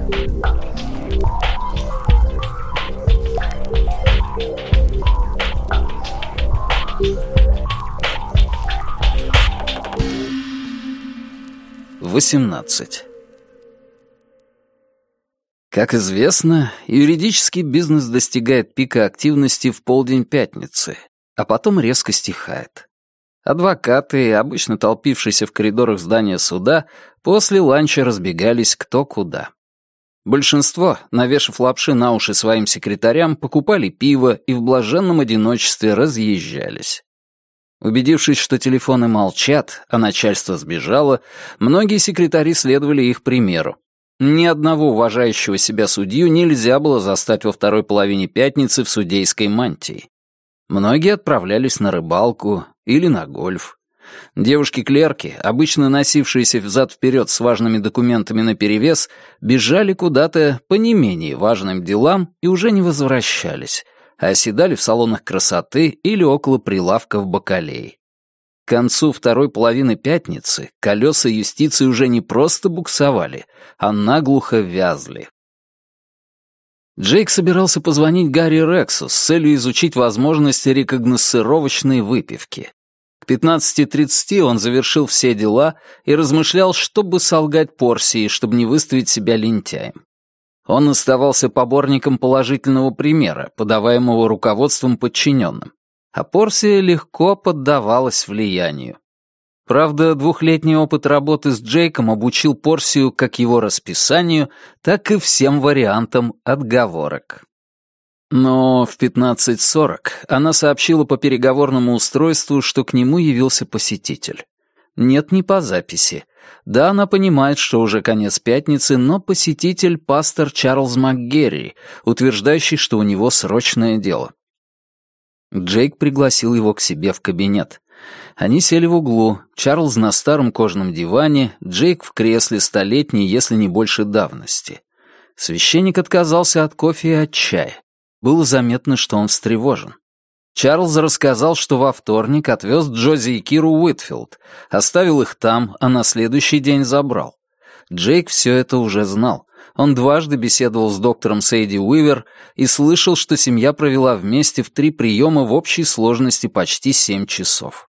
18. Как известно, юридический бизнес достигает пика активности в полдень пятницы, а потом резко стихает. Адвокаты, обычно толпившиеся в коридорах здания суда, после ланча разбегались кто куда. Большинство, навешав лапши на уши своим секретарям, покупали пиво и в блаженном одиночестве разъезжались. Убедившись, что телефоны молчат, а начальство сбежало, многие секретари следовали их примеру. Ни одного уважающего себя судью нельзя было застать во второй половине пятницы в судейской мантии. Многие отправлялись на рыбалку или на гольф. Девушки-клерки, обычно носившиеся взад-вперед с важными документами наперевес, бежали куда-то по не менее важным делам и уже не возвращались, а оседали в салонах красоты или около прилавков бакалей. К концу второй половины пятницы колеса юстиции уже не просто буксовали, а наглухо вязли. Джейк собирался позвонить Гарри Рексу с целью изучить возможности рекогносцировочной выпивки. К 15:30 он завершил все дела и размышлял, чтобы солгать Порсии, чтобы не выставить себя лентяем. Он оставался поборником положительного примера, подаваемого руководством подчиненным, а Порсия легко поддавалась влиянию. Правда, двухлетний опыт работы с Джейком обучил Порсию как его расписанию, так и всем вариантам отговорок. Но в 15:40 она сообщила по переговорному устройству, что к нему явился посетитель. Нет, не по записи. Да, она понимает, что уже конец пятницы, но посетитель — пастор Чарльз МакГерри, утверждающий, что у него срочное дело. Джейк пригласил его к себе в кабинет. Они сели в углу, Чарльз на старом кожаном диване, Джейк в кресле столетней, если не больше давности. Священник отказался от кофе и от чая. Было заметно, что он встревожен. Чарльз рассказал, что во вторник отвез Джози и Киру Уитфилд, оставил их там, а на следующий день забрал. Джейк все это уже знал. Он дважды беседовал с доктором Сейди Уивер и слышал, что семья провела вместе в 3 приема в общей сложности почти 7 часов.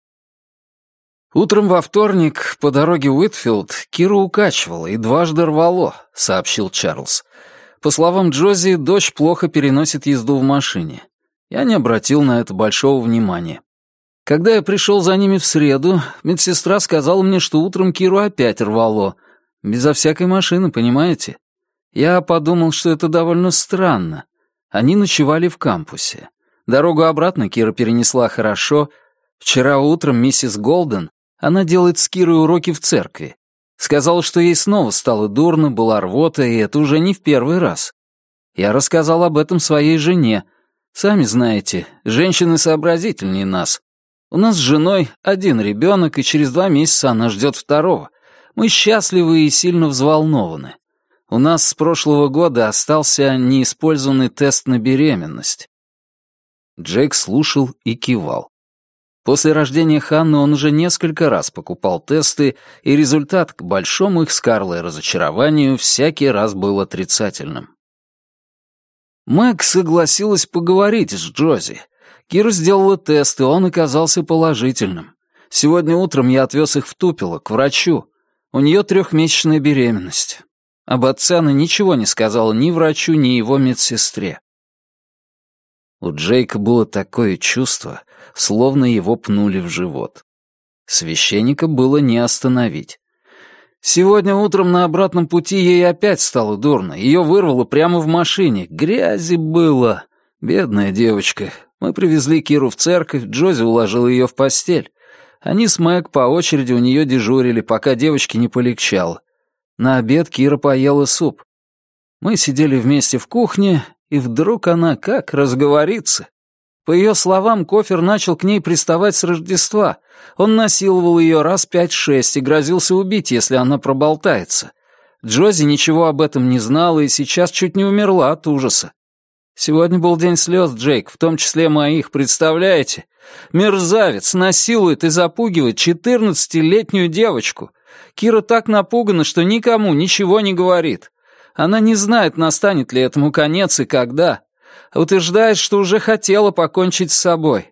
«Утром во вторник по дороге Уитфилд Киру укачивало и дважды рвало», — сообщил Чарльз. «По словам Джози, дочь плохо переносит езду в машине. Я не обратил на это большого внимания. Когда я пришел за ними в среду, медсестра сказала мне, что утром Киру опять рвало. Безо всякой машины, понимаете? Я подумал, что это довольно странно. Они ночевали в кампусе. Дорогу обратно Кира перенесла хорошо. Вчера утром миссис Голден, она делает с Кирой уроки в церкви, сказала, что ей снова стало дурно, была рвота, и это уже не в первый раз. Я рассказал об этом своей жене. Сами знаете, женщины сообразительнее нас. У нас с женой 1 ребенок, и через 2 месяца она ждет 2. Мы счастливы и сильно взволнованы. У нас с прошлого года остался неиспользованный тест на беременность». Джейк слушал и кивал. После рождения Ханны он уже несколько раз покупал тесты, и результат, к большому их с Карлой разочарованию, всякий раз был отрицательным. Мэг согласилась поговорить с Джози. Кира сделала тест, и он оказался положительным. Сегодня утром я отвез их в Тупело, к врачу. У нее 3-месячная беременность. Об отце она ничего не сказала ни врачу, ни его медсестре. У Джейка было такое чувство, словно его пнули в живот. Священника было не остановить. Сегодня утром на обратном пути ей опять стало дурно. Ее вырвало прямо в машине. Грязи было. Бедная девочка. Мы привезли Киру в церковь, Джози уложила ее в постель. Они с Мэг по очереди у нее дежурили, пока девочке не полегчало. На обед Кира поела суп. Мы сидели вместе в кухне, и вдруг она как разговорится. По ее словам, Кофер начал к ней приставать с Рождества. Он насиловал ее раз 5-6 и грозился убить, если она проболтается. Джози ничего об этом не знала и сейчас чуть не умерла от ужаса. Сегодня был день слез, Джейк, в том числе моих, представляете? Мерзавец насилует и запугивает 14-летнюю девочку. Кира так напугана, что никому ничего не говорит. Она не знает, настанет ли этому конец и когда. Утверждает, что уже хотела покончить с собой».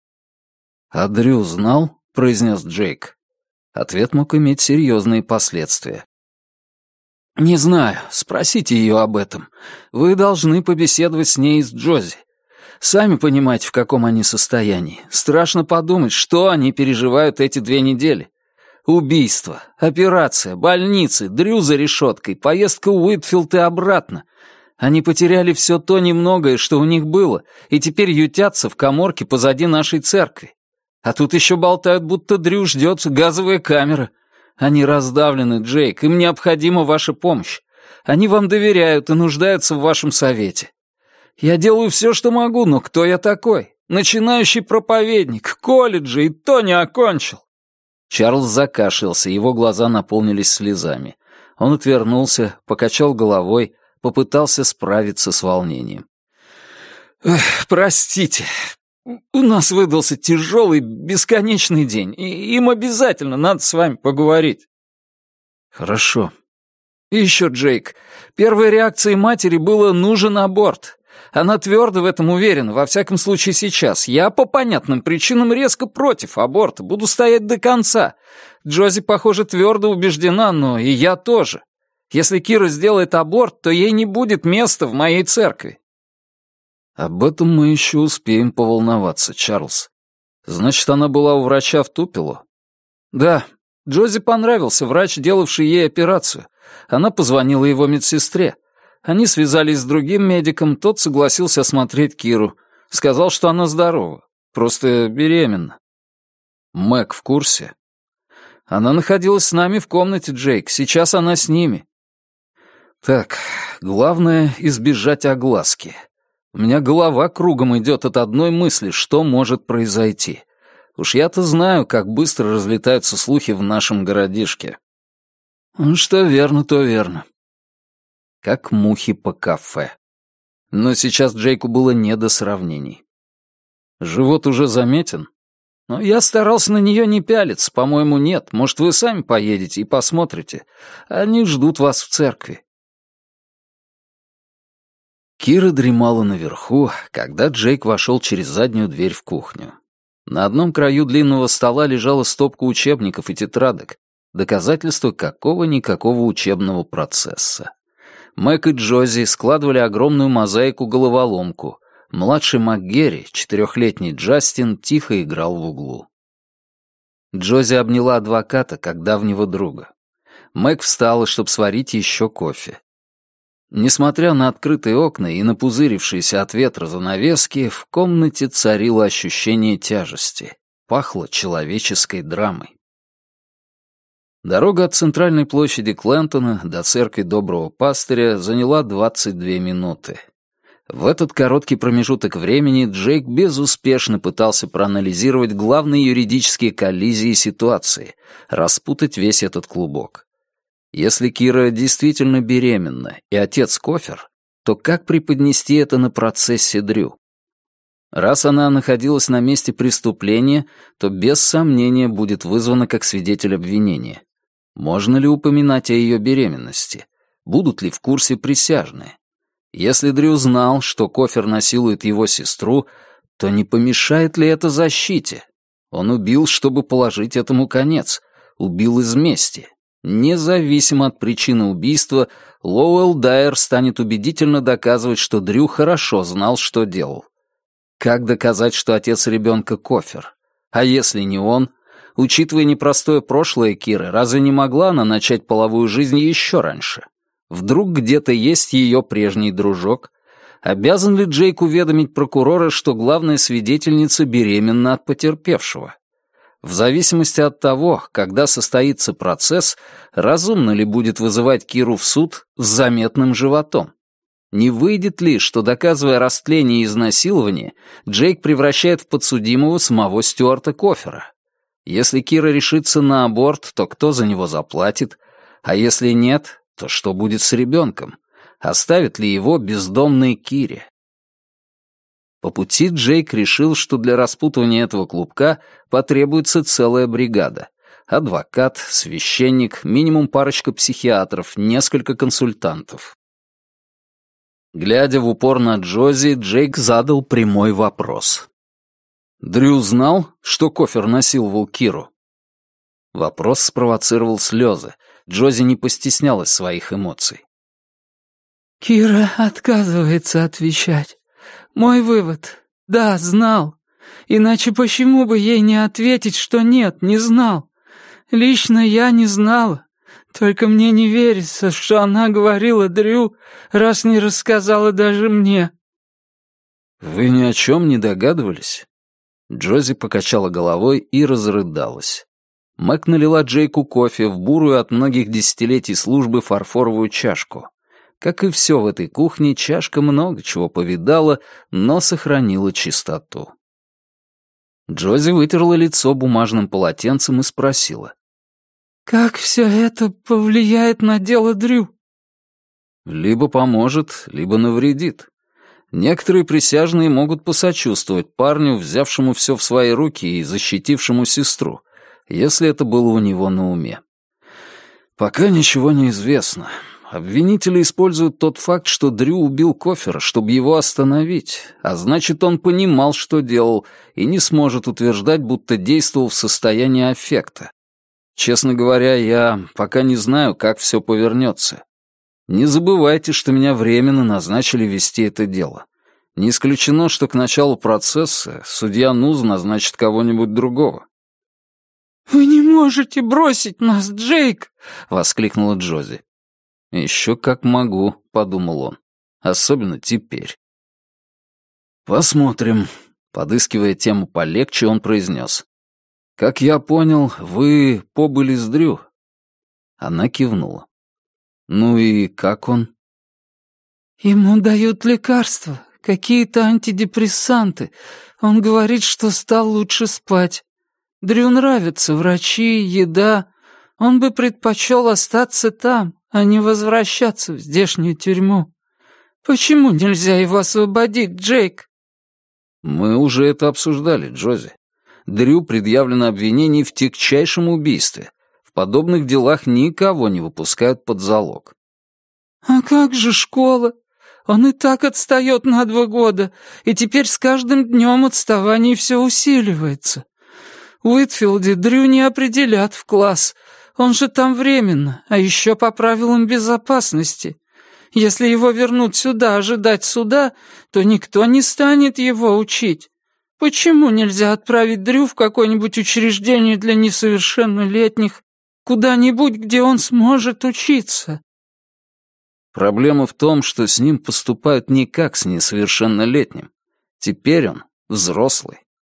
«А Дрю знал?» — произнес Джейк. Ответ мог иметь серьезные последствия. «Не знаю. Спросите ее об этом. Вы должны побеседовать с ней и с Джози. Сами понимаете, в каком они состоянии. Страшно подумать, что они переживают эти 2 недели. Убийство, операция, больницы, Дрю за решеткой, поездка в Уитфилд и обратно. Они потеряли все то немногое, что у них было, и теперь ютятся в каморке позади нашей церкви. А тут еще болтают, будто Дрю ждет газовая камера. Они раздавлены, Джейк, им необходима ваша помощь. Они вам доверяют и нуждаются в вашем совете. Я делаю все, что могу, но кто я такой? Начинающий проповедник, колледжа, и то не окончил». Чарльз закашлялся, его глаза наполнились слезами. Он отвернулся, покачал головой, попытался справиться с волнением. «Простите, у нас выдался тяжелый, бесконечный день, и им обязательно надо с вами поговорить». «Хорошо». «И еще, Джейк, первой реакцией матери было «нужен аборт». Она твердо в этом уверена, во всяком случае сейчас. Я по понятным причинам резко против аборта, буду стоять до конца. Джози, похоже, твердо убеждена, но и я тоже. Если Кира сделает аборт, то ей не будет места в моей церкви». «Об этом мы еще успеем поволноваться, Чарльз. Значит, она была у врача в Тупело?» «Да. Джози понравился врач, делавший ей операцию. Она позвонила его медсестре. Они связались с другим медиком, тот согласился осмотреть Киру. Сказал, что она здорова, просто беременна». «Мэг в курсе?» «Она находилась с нами в комнате, Джейк. Сейчас она с ними». «Так, главное — избежать огласки. У меня голова кругом идет от одной мысли, что может произойти. Уж я-то знаю, как быстро разлетаются слухи в нашем городишке». «Что верно, то верно». Как мухи по кафе. Но сейчас Джейку было не до сравнений. «Живот уже заметен?» «Но я старался на нее не пялиться, по-моему, нет. Может, вы сами поедете и посмотрите. Они ждут вас в церкви». Кира дремала наверху, когда Джейк вошел через заднюю дверь в кухню. На одном краю длинного стола лежала стопка учебников и тетрадок, доказательство какого-никакого учебного процесса. Мэг и Джози складывали огромную мозаику-головоломку. Младший МакГерри, 4-летний Джастин, тихо играл в углу. Джози обняла адвоката как давнего друга. Мэг встала, чтобы сварить еще кофе. Несмотря на открытые окна и напузырившиеся от ветра занавески, в комнате царило ощущение тяжести. Пахло человеческой драмой. Дорога от центральной площади Клентона до церкви Доброго Пастыря заняла 22 минуты. В этот короткий промежуток времени Джейк безуспешно пытался проанализировать главные юридические коллизии ситуации, распутать весь этот клубок. Если Кира действительно беременна и отец Кофер, то как преподнести это на процессе Дрю? Раз она находилась на месте преступления, то без сомнения будет вызвана как свидетель обвинения. Можно ли упоминать о ее беременности? Будут ли в курсе присяжные? Если Дрю знал, что Кофер насилует его сестру, то не помешает ли это защите? Он убил, чтобы положить этому конец. Убил из мести. Независимо от причины убийства, Лоуэлл Дайер станет убедительно доказывать, что Дрю хорошо знал, что делал. Как доказать, что отец ребенка Кофер? А если не он? Учитывая непростое прошлое Киры, разве не могла она начать половую жизнь еще раньше? Вдруг где-то есть ее прежний дружок? Обязан ли Джейк уведомить прокурора, что главная свидетельница беременна от потерпевшего? В зависимости от того, когда состоится процесс, разумно ли будет вызывать Киру в суд с заметным животом? Не выйдет ли, что, доказывая растление и изнасилование, Джейк превращает в подсудимого самого Стюарта Кофера? Если Кира решится на аборт, то кто за него заплатит? А если нет, то что будет с ребенком? Оставит ли его бездомной Кире? По пути Джейк решил, что для распутывания этого клубка потребуется целая бригада. Адвокат, священник, минимум парочка психиатров, несколько консультантов. Глядя в упор на Джози, Джейк задал прямой вопрос. «Дрю знал, что Кофер насиловал Киру?» Вопрос спровоцировал слезы. Джози не постеснялась своих эмоций. «Кира отказывается отвечать. Мой вывод — да, знал. Иначе почему бы ей не ответить, что нет, не знал? Лично я не знала. Только мне не верится, что она говорила Дрю, раз не рассказала даже мне». «Вы ни о чем не догадывались?» Джози покачала головой и разрыдалась. Мэг налила Джейку кофе в бурую от многих десятилетий службы фарфоровую чашку. Как и все в этой кухне, чашка много чего повидала, но сохранила чистоту. Джози вытерла лицо бумажным полотенцем и спросила. «Как все это повлияет на дело Дрю?» «Либо поможет, либо навредит. Некоторые присяжные могут посочувствовать парню, взявшему все в свои руки и защитившему сестру, если это было у него на уме. Пока ничего не известно. Обвинители используют тот факт, что Дрю убил Кофера, чтобы его остановить, а значит, он понимал, что делал, и не сможет утверждать, будто действовал в состоянии аффекта. Честно говоря, я пока не знаю, как все повернется. Не забывайте, что меня временно назначили вести это дело. Не исключено, что к началу процесса судья Нуз назначит кого-нибудь другого». «Вы не можете бросить нас, Джейк!» — воскликнула Джози. «Еще как могу», — подумал он. «Особенно теперь». «Посмотрим». Подыскивая тему полегче, он произнес. «Как я понял, вы побыли с Дрю?» Она кивнула. «Ну и как он?» «Ему дают лекарства, какие-то антидепрессанты. Он говорит, что стал лучше спать. Дрю нравятся врачи, еда. Он бы предпочел остаться там, а не возвращаться в здешнюю тюрьму. Почему нельзя его освободить, Джейк?» «Мы уже это обсуждали, Джози. Дрю предъявлено обвинение в тягчайшем убийстве. В подобных делах никого не выпускают под залог». «А как же школа? Он и так отстает на 2 года, и теперь с каждым днем отставание все усиливается. В Уитфилде Дрю не определят в класс. Он же там временно, а еще по правилам безопасности. Если его вернут сюда ожидать суда, то никто не станет его учить. Почему нельзя отправить Дрю в какое-нибудь учреждение для несовершеннолетних, куда-нибудь, где он сможет учиться?» «Проблема в том, что с ним поступают не как с несовершеннолетним. Теперь он взрослый».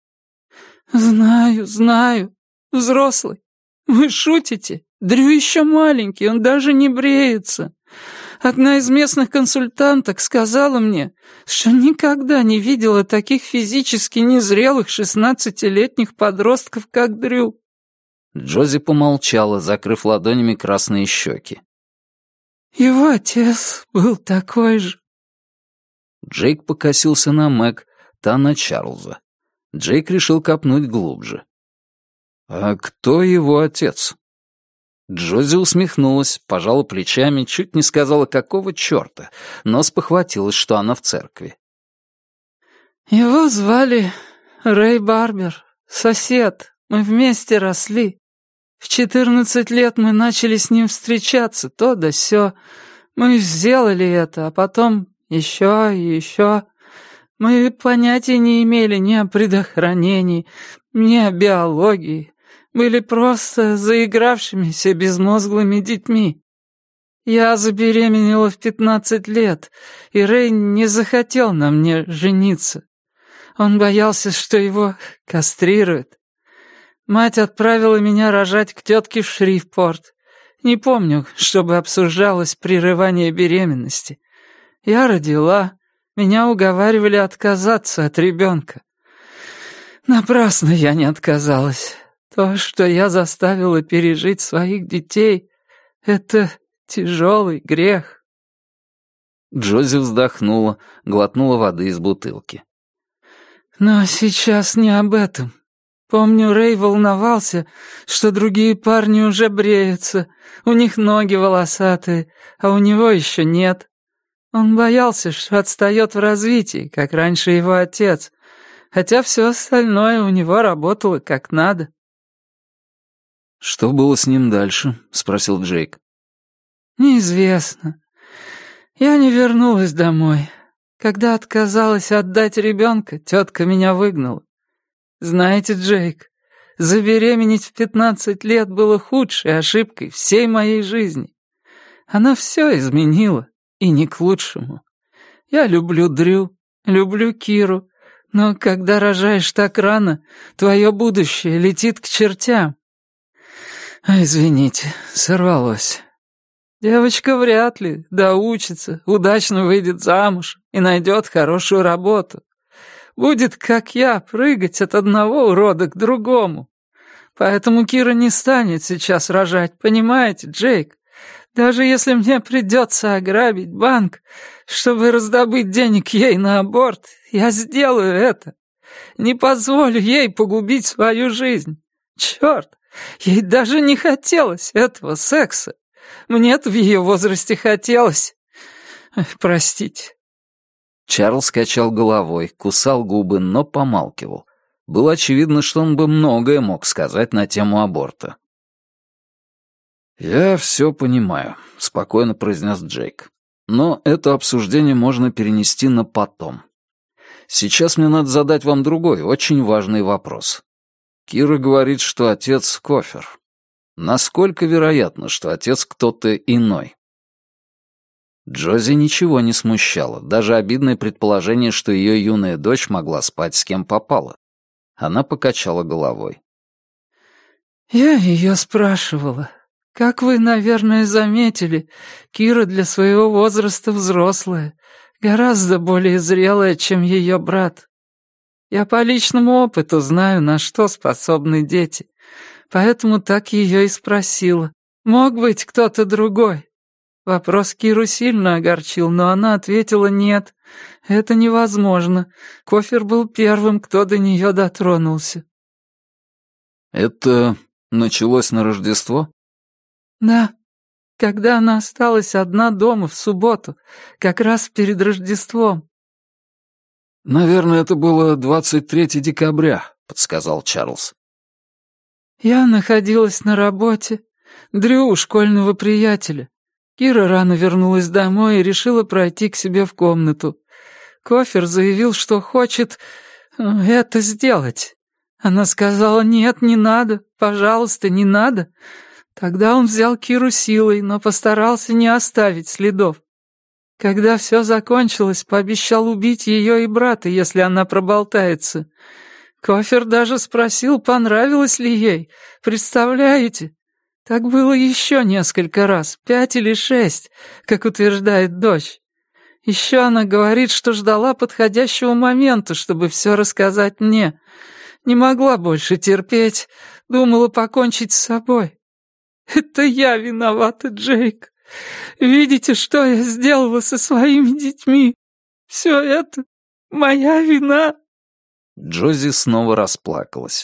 «Знаю. Взрослый. Вы шутите? Дрю еще маленький, он даже не бреется. Одна из местных консультанток сказала мне, что никогда не видела таких физически незрелых 16-летних подростков, как Дрю». Джози помолчала, закрыв ладонями красные щеки. «Его отец был такой же». Джейк покосился на Мэг, та на Чарльза. Джейк решил копнуть глубже. «А кто его отец?» Джози усмехнулась, пожала плечами, чуть не сказала, какого черта, но спохватилась, что она в церкви. «Его звали Рэй Барбер, сосед. Мы вместе росли. В 14 лет мы начали с ним встречаться, то да сё. Мы сделали это, а потом еще и еще. Мы понятия не имели ни о предохранении, ни о биологии. Были просто заигравшимися безмозглыми детьми. Я забеременела в 15 лет, и Рэй не захотел на мне жениться. Он боялся, что его кастрируют. Мать отправила меня рожать к тетке в Шрифпорт. Не помню, чтобы обсуждалось прерывание беременности. Я родила, меня уговаривали отказаться от ребенка. Напрасно я не отказалась. То, что я заставила пережить своих детей, это тяжелый грех». Джози вздохнула, глотнула воды из бутылки. «Но сейчас не об этом. Помню, Рэй волновался, что другие парни уже бреются, у них ноги волосатые, а у него еще нет. Он боялся, что отстает в развитии, как раньше его отец, хотя все остальное у него работало как надо. «Что было с ним дальше?» — спросил Джейк. «Неизвестно. Я не вернулась домой. Когда отказалась отдать ребенка, тетка меня выгнала. Знаете, Джейк, забеременеть в 15 лет было худшей ошибкой всей моей жизни. Она все изменила, и не к лучшему. Я люблю Дрю, люблю Киру, но когда рожаешь так рано, твое будущее летит к чертям. Извините, сорвалось. Девочка вряд ли доучится, удачно выйдет замуж и найдет хорошую работу. Будет, как я, прыгать от одного урода к другому. Поэтому Кира не станет сейчас рожать, понимаете, Джейк? Даже если мне придется ограбить банк, чтобы раздобыть денег ей на аборт, я сделаю это. Не позволю ей погубить свою жизнь. Черт, ей даже не хотелось этого секса. Мне-то в ее возрасте хотелось. Простите. Чарльз качал головой, кусал губы, но помалкивал. Было очевидно, что он бы многое мог сказать на тему аборта. «Я все понимаю», — спокойно произнес Джейк. «Но это обсуждение можно перенести на потом. Сейчас мне надо задать вам другой, очень важный вопрос. Кира говорит, что отец — Кофер. Насколько вероятно, что отец кто-то иной?» Джози ничего не смущало, даже обидное предположение, что ее юная дочь могла спать с кем попало. Она покачала головой. Я ее спрашивала. Как вы, наверное, заметили, Кира для своего возраста взрослая, гораздо более зрелая, чем ее брат. Я по личному опыту знаю, на что способны дети, поэтому так ее и спросила. Мог быть кто-то другой? Вопрос Киру сильно огорчил, но она ответила нет. Это невозможно. Кофер был первым, кто до нее дотронулся. «Это началось на Рождество?» Да. Когда она осталась одна дома в субботу, как раз перед Рождеством. «Наверное, это было 23 декабря», — подсказал Чарльз. Я находилась на работе. Дрю у школьного приятеля. Кира рано вернулась домой и решила пройти к себе в комнату. Кофер заявил, что хочет это сделать. Она сказала, нет, не надо, пожалуйста, не надо. Тогда он взял Киру силой, но постарался не оставить следов. Когда все закончилось, пообещал убить ее и брата, если она проболтается. Кофер даже спросил, понравилось ли ей. Представляете? Так было еще несколько раз, 5 или 6, как утверждает дочь. Еще она говорит, что ждала подходящего момента, чтобы все рассказать мне. Не могла больше терпеть, думала покончить с собой. Это я виновата, Джейк. Видите, что я сделала со своими детьми? Все это моя вина. Джози снова расплакалась.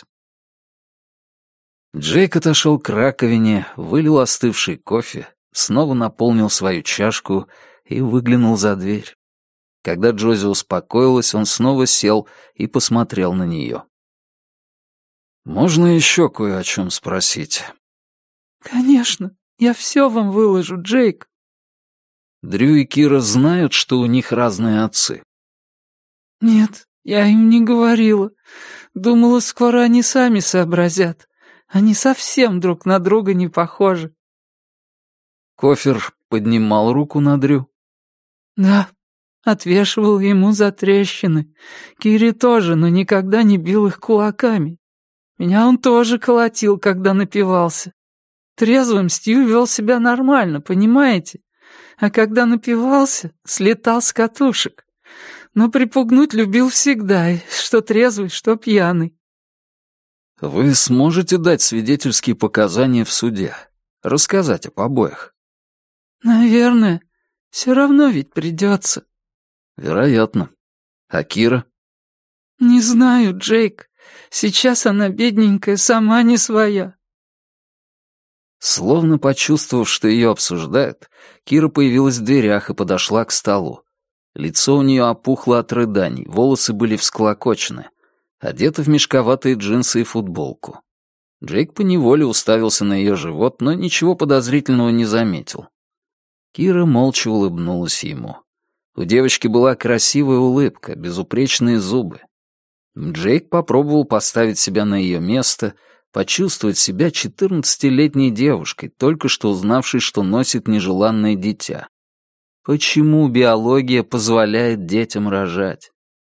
Джейк отошел к раковине, вылил остывший кофе, снова наполнил свою чашку и выглянул за дверь. Когда Джози успокоилась, он снова сел и посмотрел на нее. «Можно еще кое о чем спросить?» «Конечно, я все вам выложу, Джейк». «Дрю и Кира знают, что у них разные отцы?» «Нет, я им не говорила. Думала, скоро они сами сообразят. Они совсем друг на друга не похожи». Кофер поднимал руку на Дрю. «Да, отвешивал ему за трещины. Кире тоже, но никогда не бил их кулаками. Меня он тоже колотил, когда напивался. Трезвым Стью вел себя нормально, понимаете? А когда напивался, слетал с катушек. Но припугнуть любил всегда, что трезвый, что пьяный». «Вы сможете дать свидетельские показания в суде? Рассказать об обоих?» «Наверное. Все равно ведь придется». «Вероятно. А Кира?» «Не знаю, Джейк. Сейчас она, бедненькая, сама не своя». Словно почувствовав, что ее обсуждают, Кира появилась в дверях и подошла к столу. Лицо у нее опухло от рыданий, волосы были всклокочены. Одета в мешковатые джинсы и футболку. Джейк поневоле уставился на ее живот, но ничего подозрительного не заметил. Кира молча улыбнулась ему. У девочки была красивая улыбка, безупречные зубы. Джейк попробовал поставить себя на ее место, почувствовать себя 14-летней девушкой, только что узнавшей, что носит нежеланное дитя. Почему биология позволяет детям рожать?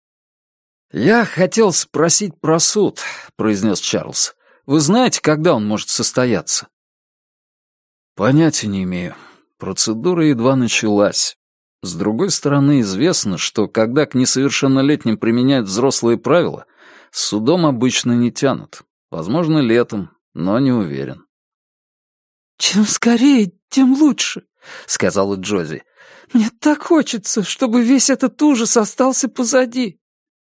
«Я хотел спросить про суд», — произнес Чарльз. «Вы знаете, когда он может состояться?» «Понятия не имею. Процедура едва началась. С другой стороны, известно, что когда к несовершеннолетним применяют взрослые правила, с судом обычно не тянут. Возможно, летом, но не уверен». «Чем скорее, тем лучше», — сказала Джози. «Мне так хочется, чтобы весь этот ужас остался позади».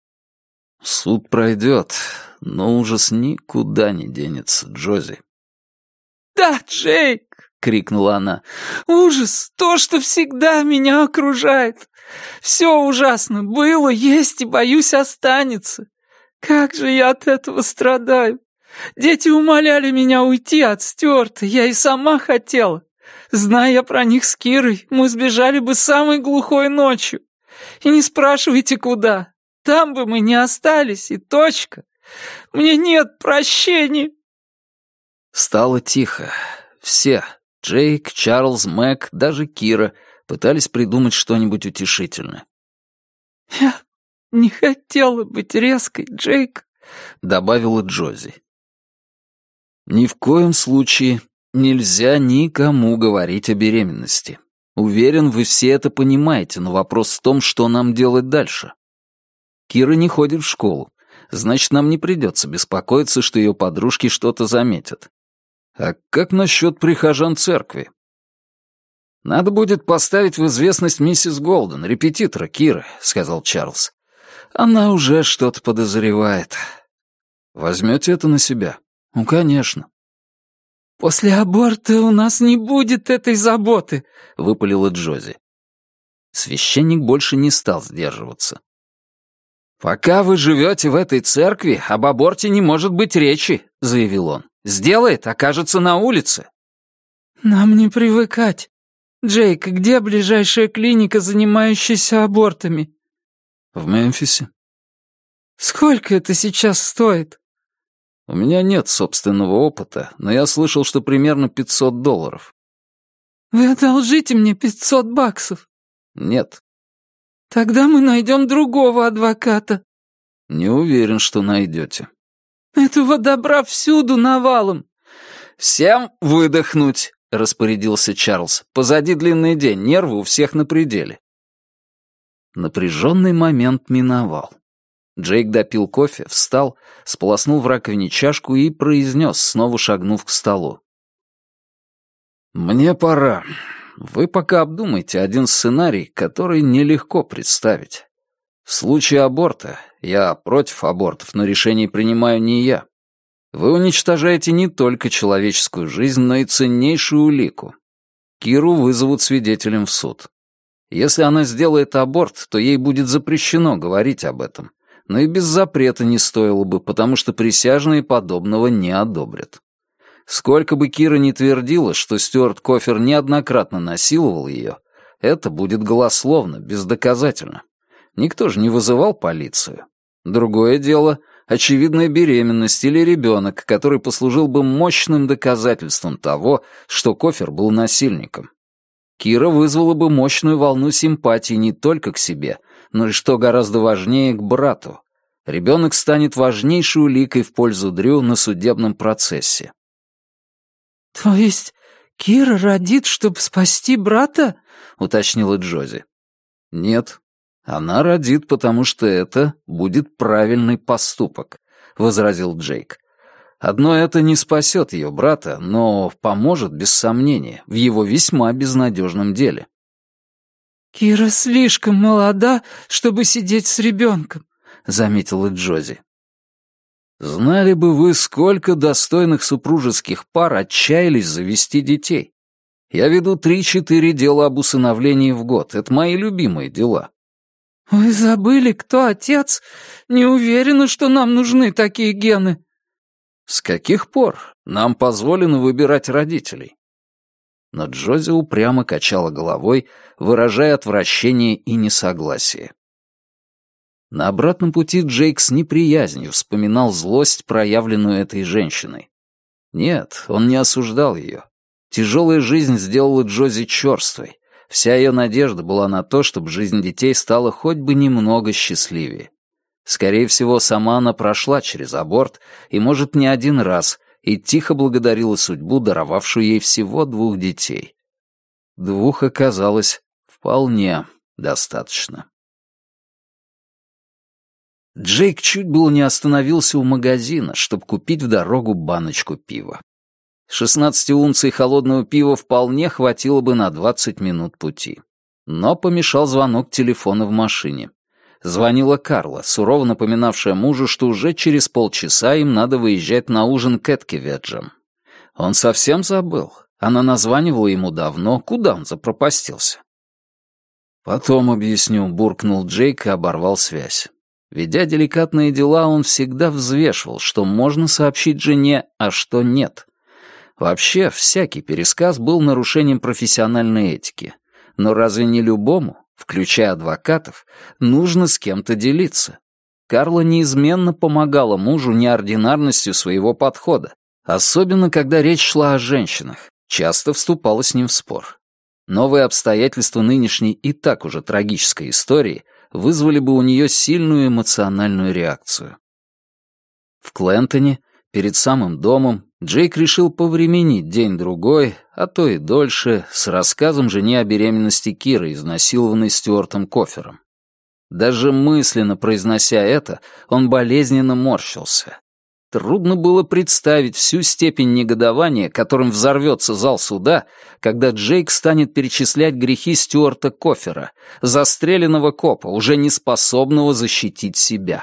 «Суд пройдет, но ужас никуда не денется, Джози». «Да, Джейк!» — крикнула она. «Ужас! То, что всегда меня окружает! Все ужасно было, есть и, боюсь, останется. Как же я от этого страдаю! Дети умоляли меня уйти от Стюарта, я и сама хотела. Зная про них с Кирой, мы сбежали бы самой глухой ночью. И не спрашивайте, куда. Там бы мы не остались, и точка. Мне нет прощения». Стало тихо. Все — Джейк, Чарльз, Мэг, даже Кира — пытались придумать что-нибудь утешительное. «Я не хотела быть резкой, Джейк», — добавила Джози. «Ни в коем случае нельзя никому говорить о беременности. Уверен, вы все это понимаете, но вопрос в том, что нам делать дальше. Кира не ходит в школу, значит, нам не придется беспокоиться, что ее подружки что-то заметят. А как насчет прихожан церкви? Надо будет поставить в известность миссис Голден, репетитора Киры, сказал Чарльз. Она уже что-то подозревает. Возьмете это на себя? Ну, конечно. «После аборта у нас не будет этой заботы», — выпалила Джози. Священник больше не стал сдерживаться. «Пока вы живете в этой церкви, об аборте не может быть речи», — заявил он. «Сделает, окажется на улице». «Нам не привыкать. Джейк, где ближайшая клиника, занимающаяся абортами?» «В Мемфисе». «Сколько это сейчас стоит?» «У меня нет собственного опыта, но я слышал, что примерно $500». «Вы одолжите мне $500?» «Нет». «Тогда мы найдем другого адвоката». «Не уверен, что найдете». «Этого добра всюду навалом». «Всем выдохнуть», — распорядился Чарльз. «Позади длинный день, нервы у всех на пределе». Напряженный момент миновал. Джейк допил кофе, встал, сполоснул в раковине чашку и произнес, снова шагнув к столу. «Мне пора. Вы пока обдумайте один сценарий, который нелегко представить. В случае аборта, я против абортов, но решение принимаю не я. Вы уничтожаете не только человеческую жизнь, но и ценнейшую улику. Киру вызовут свидетелем в суд. Если она сделает аборт, то ей будет запрещено говорить об этом. Но и без запрета не стоило бы, потому что присяжные подобного не одобрят. Сколько бы Кира ни твердила, что Стюарт Кофер неоднократно насиловал ее, это будет голословно, бездоказательно. Никто же не вызывал полицию. Другое дело — очевидная беременность или ребенок, который послужил бы мощным доказательством того, что Кофер был насильником. Кира вызвала бы мощную волну симпатии не только к себе, но и, что гораздо важнее, к брату. Ребенок станет важнейшей уликой в пользу Дрю на судебном процессе. «То есть Кира родит, чтобы спасти брата?» — уточнила Джози. «Нет, она родит, потому что это будет правильный поступок», — возразил Джейк. «Одно это не спасет ее брата, но поможет, без сомнения, в его весьма безнадежном деле». «Кира слишком молода, чтобы сидеть с ребенком», — заметила Джози. Знали бы вы, сколько достойных супружеских пар отчаялись завести детей. Я веду 3-4 дела об усыновлении в год. Это мои любимые дела. Вы забыли, кто отец? Не уверена, что нам нужны такие гены. С каких пор нам позволено выбирать родителей? Но Джози упрямо качала головой, выражая отвращение и несогласие. На обратном пути Джейк с неприязнью вспоминал злость, проявленную этой женщиной. Нет, он не осуждал ее. Тяжелая жизнь сделала Джози черствой. Вся ее надежда была на то, чтобы жизнь детей стала хоть бы немного счастливее. Скорее всего, сама она прошла через аборт, и, может, не один раз, и тихо благодарила судьбу, даровавшую ей всего 2 детей. 2 оказалось вполне достаточно. Джейк чуть было не остановился у магазина, чтобы купить в дорогу баночку пива. 16 унций холодного пива вполне хватило бы на 20 минут пути. Но помешал звонок телефона в машине. Звонила Карла, сурово напоминавшая мужу, что уже через полчаса им надо выезжать на ужин к Эткеведжам. Он совсем забыл. Она названивала ему давно. Куда он запропастился? «Потом объясню», — буркнул Джейк и оборвал связь. Ведя деликатные дела, он всегда взвешивал, что можно сообщить жене, а что нет. Вообще, всякий пересказ был нарушением профессиональной этики. Но разве не любому, включая адвокатов, нужно с кем-то делиться? Карла неизменно помогала мужу неординарностью своего подхода, особенно когда речь шла о женщинах, часто вступала с ним в спор. Новые обстоятельства нынешней и так уже трагической истории вызвали бы у нее сильную эмоциональную реакцию. В Клентоне, перед самым домом, Джейк решил повременить день-другой, а то и дольше, с рассказом жене о беременности Киры, изнасилованной Стюартом Кофером. Даже мысленно произнося это, он болезненно морщился. Трудно было представить всю степень негодования, которым взорвется зал суда, когда Джейк станет перечислять грехи Стюарта Кофера, застреленного копа, уже не способного защитить себя.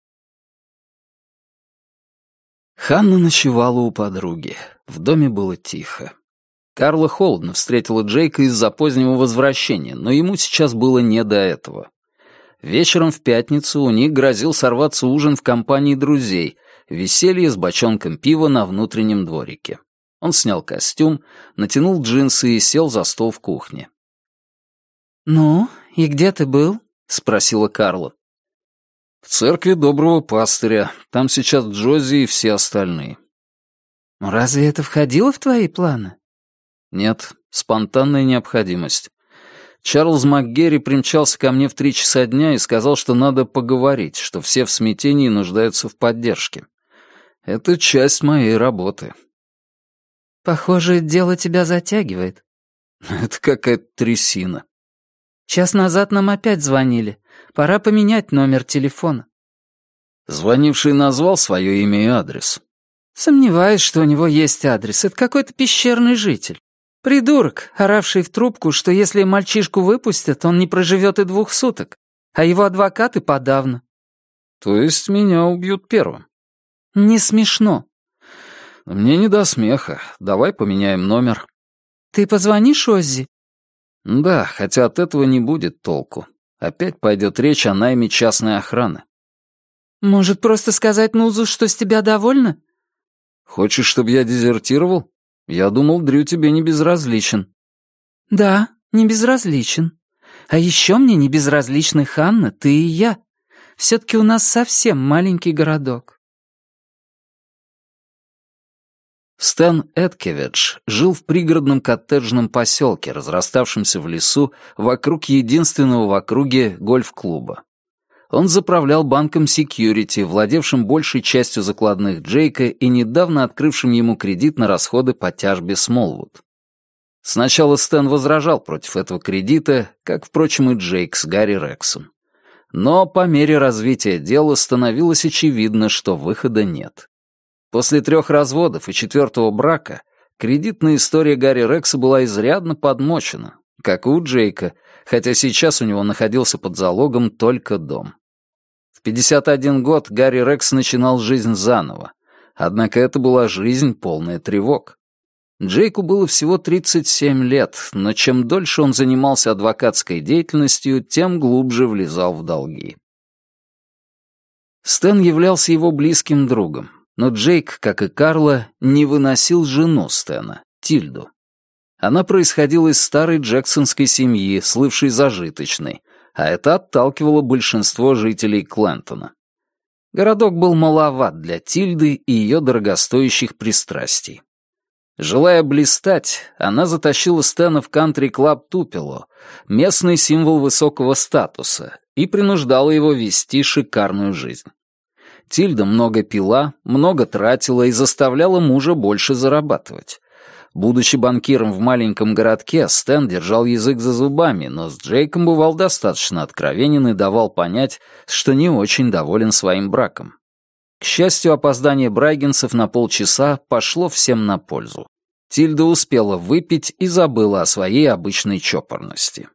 Ханна ночевала у подруги. В доме было тихо. Карла холодно встретила Джейка из-за позднего возвращения, но ему сейчас было не до этого. Вечером в пятницу у них грозил сорваться ужин в компании друзей, веселье с бочонком пива на внутреннем дворике. Он снял костюм, натянул джинсы и сел за стол в кухне. «Ну, и где ты был?» — спросила Карла. «В церкви доброго пастыря. Там сейчас Джози и все остальные». «Разве это входило в твои планы?» «Нет, спонтанная необходимость. Чарльз МакГерри примчался ко мне в 3 часа дня и сказал, что надо поговорить, что все в смятении нуждаются в поддержке. Это часть моей работы». «Похоже, дело тебя затягивает». «Это какая-то трясина». «Час назад нам опять звонили. Пора поменять номер телефона». Звонивший назвал свое имя и адрес. «Сомневаюсь, что у него есть адрес. Это какой-то пещерный житель. Придурок, оравший в трубку, что если мальчишку выпустят, он не проживет и 2 суток, а его адвокаты подавно». «То есть меня убьют первым?» «Не смешно». «Мне не до смеха. Давай поменяем номер». «Ты позвонишь Оззи?» «Да, хотя от этого не будет толку. Опять пойдет речь о найме частной охраны». «Может, просто сказать Нузу, что с тебя довольна?» «Хочешь, чтобы я дезертировал? Я думал, Дрю тебе не безразличен». «Да, не безразличен. А еще мне не безразличны Ханна, ты и я. Все-таки у нас совсем маленький городок». Стэн Эткеведж жил в пригородном коттеджном поселке, разраставшемся в лесу, вокруг единственного в округе гольф-клуба. Он заправлял банком Security, владевшим большей частью закладных Джейка и недавно открывшим ему кредит на расходы по тяжбе Смолвуд. Сначала Стэн возражал против этого кредита, как, впрочем, и Джейк с Гарри Рексом. Но по мере развития дела становилось очевидно, что выхода нет. После 3 разводов и 4-го брака кредитная история Гарри Рекса была изрядно подмочена, как и у Джейка, хотя сейчас у него находился под залогом только дом. В 51 год Гарри Рекс начинал жизнь заново. Однако это была жизнь, полная тревог. Джейку было всего 37 лет, но чем дольше он занимался адвокатской деятельностью, тем глубже влезал в долги. Стэн являлся его близким другом, но Джейк, как и Карла, не выносил жену Стэна, Тильду. Она происходила из старой джексонской семьи, слывшей зажиточной, а это отталкивало большинство жителей Клентона. Городок был маловат для Тильды и ее дорогостоящих пристрастий. Желая блистать, она затащила Стэна в кантри-клаб Тупело, местный символ высокого статуса, и принуждала его вести шикарную жизнь. Тильда много пила, много тратила и заставляла мужа больше зарабатывать. Будучи банкиром в маленьком городке, Стэн держал язык за зубами, но с Джейком бывал достаточно откровенен и давал понять, что не очень доволен своим браком. К счастью, опоздание Брайгенсов на полчаса пошло всем на пользу. Тильда успела выпить и забыла о своей обычной чопорности.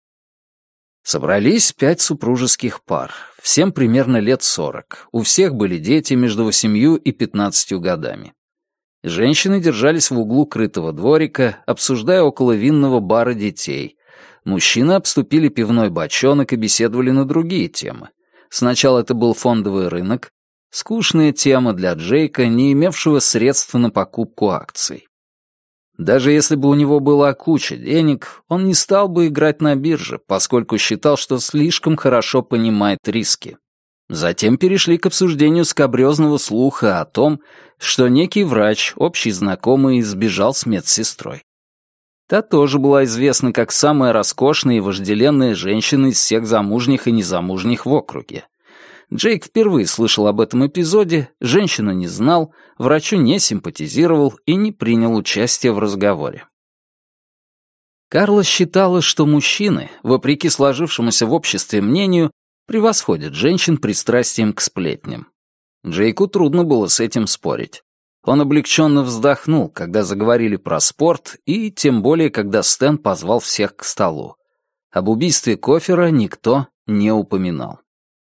Собрались 5 супружеских пар, всем примерно лет 40. У всех были дети между 8 и 15 годами. Женщины держались в углу крытого дворика, обсуждая около винного бара детей. Мужчины обступили пивной бочонок и беседовали на другие темы. Сначала это был фондовый рынок, скучная тема для Джейка, не имевшего средств на покупку акций. Даже если бы у него была куча денег, он не стал бы играть на бирже, поскольку считал, что слишком хорошо понимает риски. Затем перешли к обсуждению скабрёзного слуха о том, что некий врач, общий знакомый, сбежал с медсестрой. Та тоже была известна как самая роскошная и вожделенная женщина из всех замужних и незамужних в округе. Джейк впервые слышал об этом эпизоде, женщину не знал, врачу не симпатизировал и не принял участия в разговоре. Карла считала, что мужчины, вопреки сложившемуся в обществе мнению, превосходят женщин пристрастием к сплетням. Джейку трудно было с этим спорить. Он облегченно вздохнул, когда заговорили про спорт, и тем более, когда Стэн позвал всех к столу. Об убийстве Кофера никто не упоминал.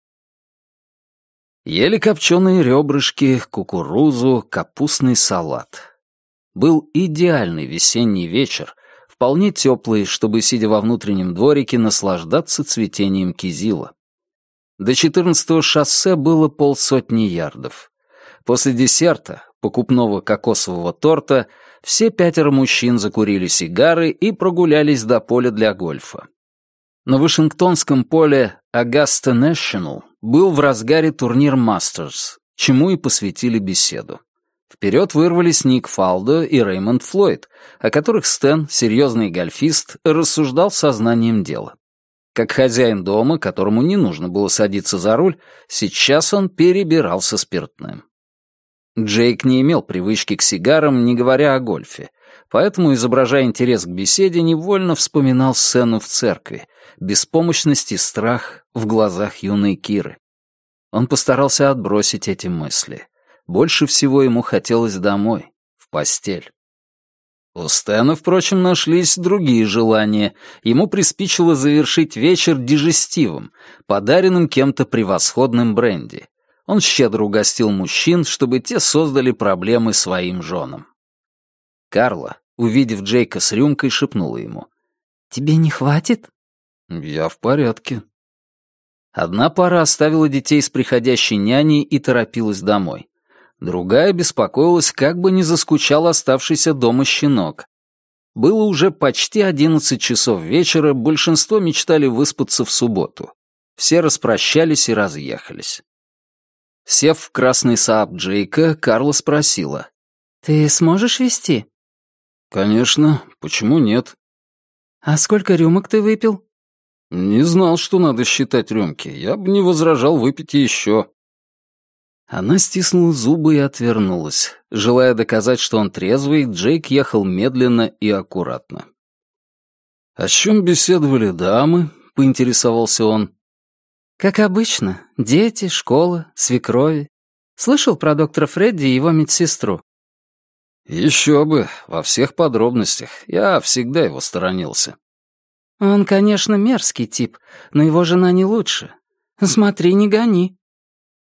Ели копченые ребрышки, кукурузу, капустный салат. Был идеальный весенний вечер, вполне теплый, чтобы, сидя во внутреннем дворике, наслаждаться цветением кизила. До 14-го шоссе было 50 ярдов. После десерта, покупного кокосового торта, все 5 мужчин закурили сигары и прогулялись до поля для гольфа. На Вашингтонском поле Augusta National был в разгаре турнир Мастерс, чему и посвятили беседу. Вперед вырвались Ник Фалдо и Реймонд Флойд, о которых Стэн, серьезный гольфист, рассуждал сознанием дела. Как хозяин дома, которому не нужно было садиться за руль, сейчас он перебирался спиртным. Джейк не имел привычки к сигарам, не говоря о гольфе, поэтому, изображая интерес к беседе, невольно вспоминал сцену в церкви, беспомощность и страх в глазах юной Киры. Он постарался отбросить эти мысли. Больше всего ему хотелось домой, в постель. У Стэна, впрочем, нашлись другие желания. Ему приспичило завершить вечер дижестивом, подаренным кем-то превосходным бренди. Он щедро угостил мужчин, чтобы те создали проблемы своим женам. Карла, увидев Джейка с рюмкой, шепнула ему: «Тебе не хватит?» «Я в порядке». Одна пара оставила детей с приходящей няней и торопилась домой. Другая беспокоилась, как бы не заскучал оставшийся дома щенок. Было уже почти 11 часов вечера, большинство мечтали выспаться в субботу. Все распрощались и разъехались. Сев в красный Saab Джейка, Карла спросила: «Ты сможешь везти?» «Конечно, почему нет?» «А сколько рюмок ты выпил?» «Не знал, что надо считать рюмки. Я бы не возражал выпить еще». Она стиснула зубы и отвернулась. Желая доказать, что он трезвый, Джейк ехал медленно и аккуратно. «О чем беседовали дамы?» — поинтересовался он. «Как обычно. Дети, школа, свекрови. Слышал про доктора Фредди и его медсестру?» «Еще бы, во всех подробностях. Я всегда его сторонился». «Он, конечно, мерзкий тип, но его жена не лучше. Смотри, не гони.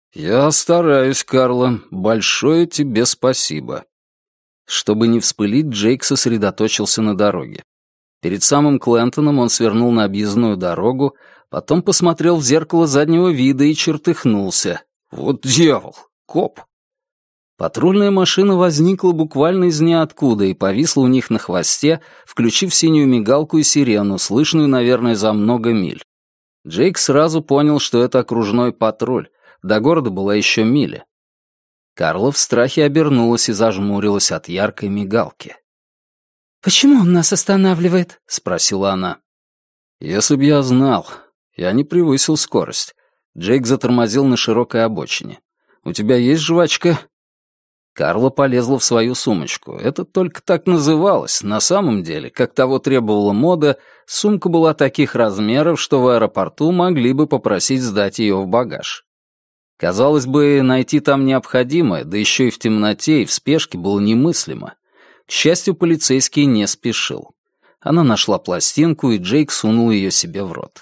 «Я стараюсь, Карла. Большое тебе спасибо». Чтобы не вспылить, Джейк сосредоточился на дороге. Перед самым Клентоном он свернул на объездную дорогу, потом посмотрел в зеркало заднего вида и чертыхнулся. «Вот дьявол! Коп!» Патрульная машина возникла буквально из ниоткуда и повисла у них на хвосте, включив синюю мигалку и сирену, слышную, наверное, за много миль. Джейк сразу понял, что это окружной патруль. До города была еще миля. Карла в страхе обернулась и зажмурилась от яркой мигалки. «Почему он нас останавливает?» — спросила она. «Если б я знал. Я не превысил скорость». Джейк затормозил на широкой обочине. «У тебя есть жвачка?» Карла полезла в свою сумочку. Это только так называлось. На самом деле, как того требовала мода, сумка была таких размеров, что в аэропорту могли бы попросить сдать ее в багаж. Казалось бы, найти там необходимое, да еще и в темноте, и в спешке было немыслимо. К счастью, полицейский не спешил. Она нашла пластинку, и Джейк сунул ее себе в рот.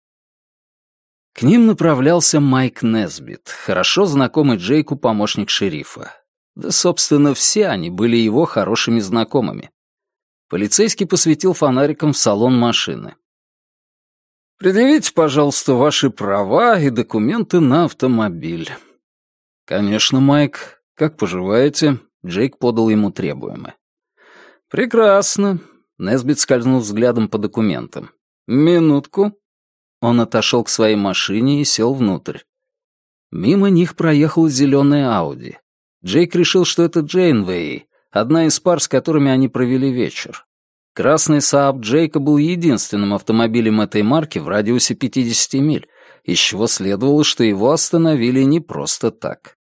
К ним направлялся Майк Несбит, хорошо знакомый Джейку помощник шерифа. Да, собственно, все они были его хорошими знакомыми. Полицейский посветил фонариком в салон машины. «Предъявите, пожалуйста, ваши права и документы на автомобиль». «Конечно, Майк. Как поживаете?» Джейк подал ему требуемое. «Прекрасно». Несбит скользнул взглядом по документам. «Минутку». Он отошел к своей машине и сел внутрь. Мимо них проехала зеленая Ауди. Джейк решил, что это Джейнвей, одна из пар, с которыми они провели вечер. Красный Saab Джейка был единственным автомобилем этой марки в радиусе 50 миль, из чего следовало, что его остановили не просто так.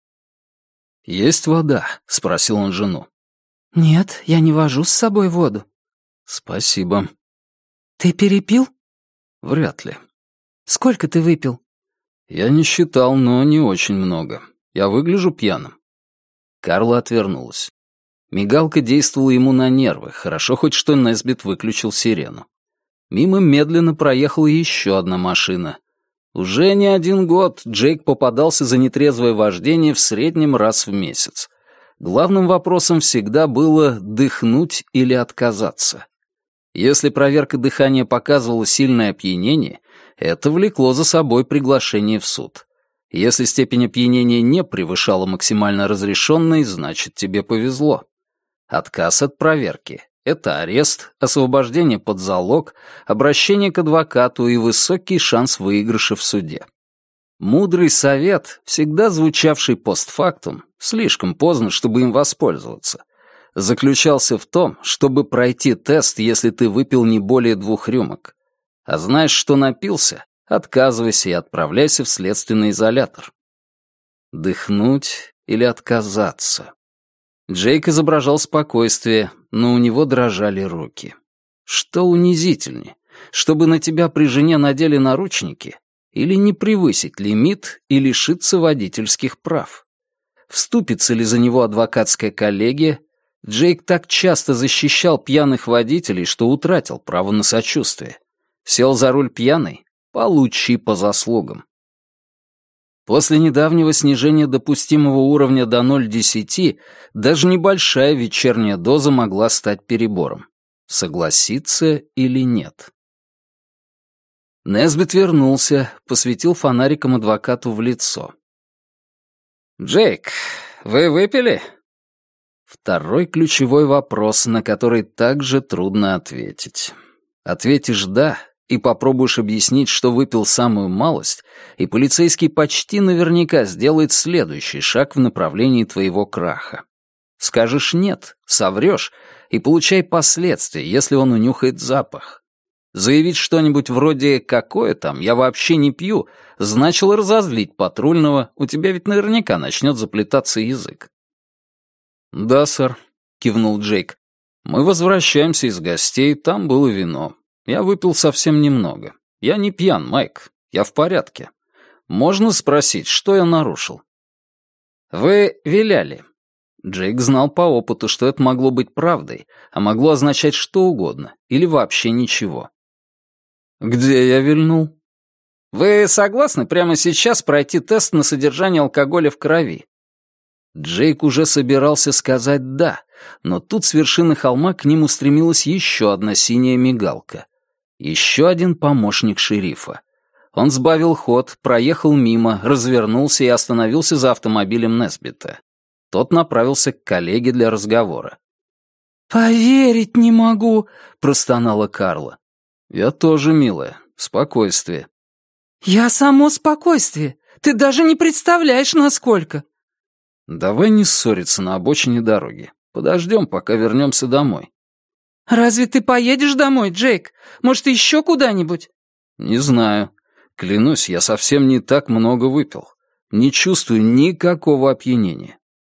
«Есть вода?» — спросил он жену. «Нет, я не вожу с собой воду». «Спасибо». «Ты перепил?» «Вряд ли». «Сколько ты выпил?» «Я не считал, но не очень много. Я выгляжу пьяным». Карла отвернулась. Мигалка действовала ему на нервы, хорошо хоть что Несбит выключил сирену. Мимо медленно проехала еще одна машина. Уже не 1 год Джейк попадался за нетрезвое вождение в среднем раз в месяц. Главным вопросом всегда было дыхнуть или отказаться. Если проверка дыхания показывала сильное опьянение, это влекло за собой приглашение в суд. Если степень опьянения не превышала максимально разрешенной, значит, тебе повезло. Отказ от проверки — это арест, освобождение под залог, обращение к адвокату и высокий шанс выигрыша в суде. Мудрый совет, всегда звучавший постфактум, слишком поздно, чтобы им воспользоваться, заключался в том, чтобы пройти тест, если ты выпил не более 2 рюмок. А знаешь, что напился, отказывайся и отправляйся в следственный изолятор. Дыхнуть или отказаться? Джейк изображал спокойствие, но у него дрожали руки. Что унизительнее, чтобы на тебя при жене надели наручники или не превысить лимит и лишиться водительских прав? Вступится ли за него адвокатская коллегия? Джейк так часто защищал пьяных водителей, что утратил право на сочувствие. Сел за руль пьяный? Получи по заслугам. После недавнего снижения допустимого уровня до 0,10 даже небольшая вечерняя доза могла стать перебором. Согласиться или нет? Несбит вернулся, посветил фонариком адвокату в лицо. «Джейк, вы выпили?» Второй ключевой вопрос, на который также трудно ответить. Ответишь «да», и попробуешь объяснить, что выпил самую малость, и полицейский почти наверняка сделает следующий шаг в направлении твоего краха. Скажешь «нет», соврешь, и получай последствия, если он унюхает запах. Заявить что-нибудь вроде «какое там, я вообще не пью» значило разозлить патрульного, у тебя ведь наверняка начнет заплетаться язык. «Да, сэр», — кивнул Джейк. «Мы возвращаемся из гостей, там было вино. Я выпил совсем немного. Я не пьян, Майк, я в порядке. Можно спросить, что я нарушил?» «Вы виляли». Джейк знал по опыту, что это могло быть правдой, а могло означать что угодно, или вообще ничего. «Где я вильнул?» Вы согласны прямо сейчас пройти тест на содержание алкоголя в крови?» Джейк уже собирался сказать «да», но тут с вершины холма к ним устремилась еще одна синяя мигалка. Еще один помощник шерифа. Он сбавил ход, проехал мимо, развернулся и остановился за автомобилем Несбита. Тот направился к коллеге для разговора. «Поверить не могу», — простонала Карла. «Я тоже, милая. Спокойствие». «Я само спокойствие. Ты даже не представляешь, насколько». «Давай не ссориться на обочине дороги. Подождем, пока вернемся домой». «Разве ты поедешь домой, Джейк? Может, еще куда-нибудь?» «Не знаю. Клянусь, я совсем не так много выпил. Не чувствую никакого опьянения».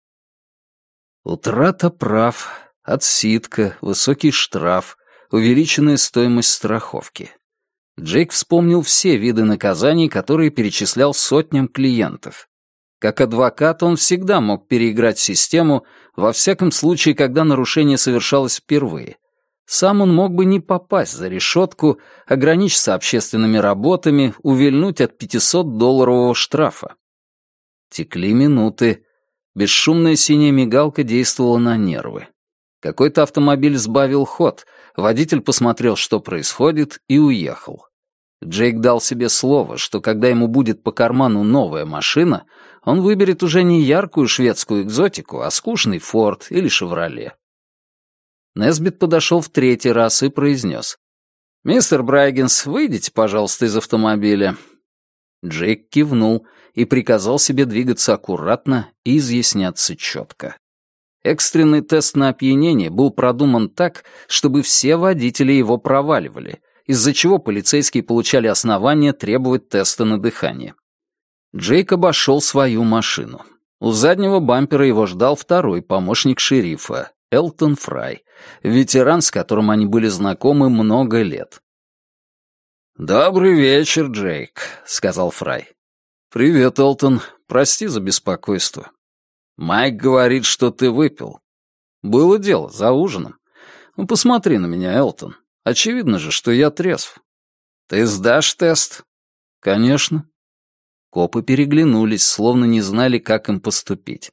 Утрата прав, отсидка, высокий штраф, увеличенная стоимость страховки. Джейк вспомнил все виды наказаний, которые перечислял сотням клиентов. Как адвокат он всегда мог переиграть систему, во всяком случае, когда нарушение совершалось впервые. Сам он мог бы не попасть за решетку, ограничиться общественными работами, увильнуть от $500 штрафа. Текли минуты. Бесшумная синяя мигалка действовала на нервы. Какой-то автомобиль сбавил ход, водитель посмотрел, что происходит, и уехал. Джейк дал себе слово, что когда ему будет по карману новая машина, он выберет уже не яркую шведскую экзотику, а скучный Форд или Шевроле. Несбит подошел в третий раз и произнес: «Мистер Брайгенс, выйдите, пожалуйста, из автомобиля». Джейк кивнул и приказал себе двигаться аккуратно и изъясняться четко. Экстренный тест на опьянение был продуман так, чтобы все водители его проваливали, из-за чего полицейские получали основания требовать теста на дыхание. Джейк обошел свою машину. У заднего бампера его ждал второй помощник шерифа, Элтон Фрай, ветеран, с которым они были знакомы много лет. «Добрый вечер, Джейк», — сказал Фрай. «Привет, Элтон. Прости за беспокойство. Майк говорит, что ты выпил. Было дело, за ужином. Ну, посмотри на меня, Элтон. Очевидно же, что я трезв. Ты сдашь тест?» «Конечно». Копы переглянулись, словно не знали, как им поступить.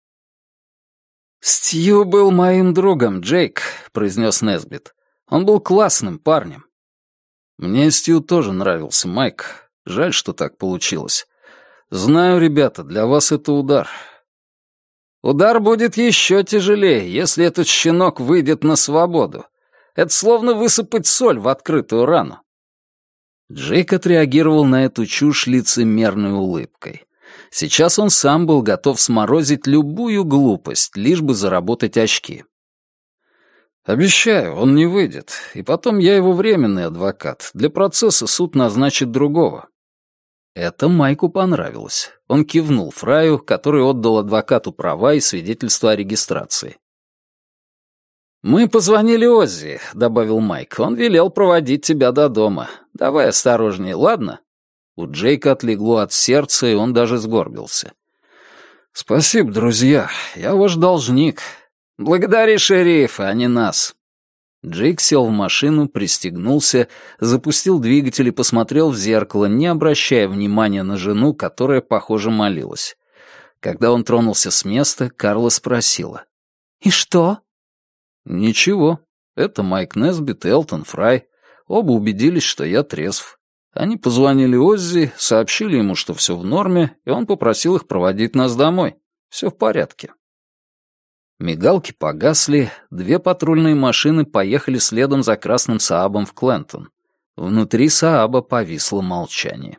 «Стью был моим другом, Джейк», — произнес Несбит. «Он был классным парнем». «Мне Стью тоже нравился, Майк. Жаль, что так получилось. Знаю, ребята, для вас это удар». «Удар будет еще тяжелее, если этот щенок выйдет на свободу. Это словно высыпать соль в открытую рану». Джейк отреагировал на эту чушь лицемерной улыбкой. Сейчас он сам был готов сморозить любую глупость, лишь бы заработать очки. «Обещаю, он не выйдет. И потом я его временный адвокат. Для процесса суд назначит другого». Это Майку понравилось. Он кивнул Фраю, который отдал адвокату права и свидетельство о регистрации. «Мы позвонили Оззи», — добавил Майк. «Он велел проводить тебя до дома. Давай осторожнее, ладно?» У Джейка отлегло от сердца, и он даже сгорбился. «Спасибо, друзья. Я ваш должник. Благодари шерифа, а не нас». Джейк сел в машину, пристегнулся, запустил двигатель и посмотрел в зеркало, не обращая внимания на жену, которая, похоже, молилась. Когда он тронулся с места, Карла спросила: «И что?» «Ничего. Это Майк Несбит и Элтон Фрай. Оба убедились, что я трезв. Они позвонили Оззи, сообщили ему, что все в норме, и он попросил их проводить нас домой. Все в порядке». Мигалки погасли, 2 патрульные машины поехали следом за красным Саабом в Клентон. Внутри Сааба повисло молчание.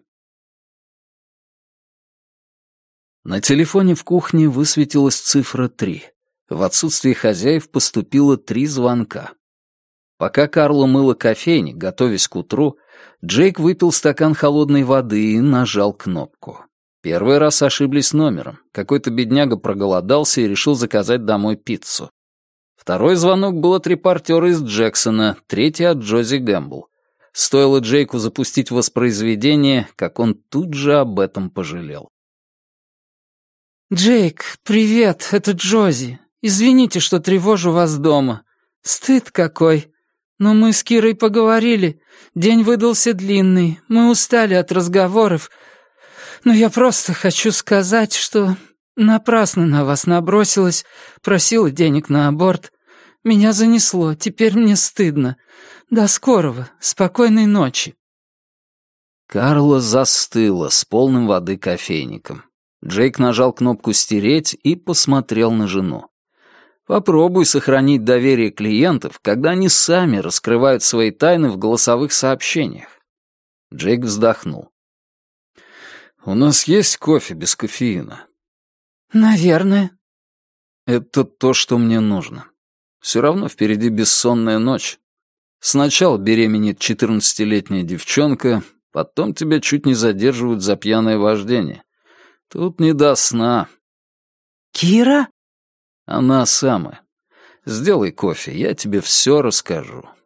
На телефоне в кухне высветилась цифра 3. В отсутствие хозяев поступило 3 звонка. Пока Карла мыла кофейник, готовясь к утру, Джейк выпил стакан холодной воды и нажал кнопку. Первый раз ошиблись номером. Какой-то бедняга проголодался и решил заказать домой пиццу. Второй звонок был от репортера из Джексона, третий от Джози Гэмбл. Стоило Джейку запустить воспроизведение, как он тут же об этом пожалел. «Джейк, привет, это Джози. Извините, что тревожу вас дома. Стыд какой. Но мы с Кирой поговорили. День выдался длинный. Мы устали от разговоров. Но я просто хочу сказать, что напрасно на вас набросилась, просила денег на аборт. Меня занесло, теперь мне стыдно. До скорого, спокойной ночи». Карла застыла с полным воды кофейником. Джейк нажал кнопку «Стереть» и посмотрел на жену. Попробуй сохранить доверие клиентов, когда они сами раскрывают свои тайны в голосовых сообщениях. Джейк вздохнул. «У нас есть кофе без кофеина?» «Наверное». «Это то, что мне нужно. Все равно впереди бессонная ночь. Сначала беременеет 14-летняя девчонка, потом тебя чуть не задерживают за пьяное вождение. Тут не до сна». «Кира?» «Она самая. Сделай кофе, я тебе все расскажу».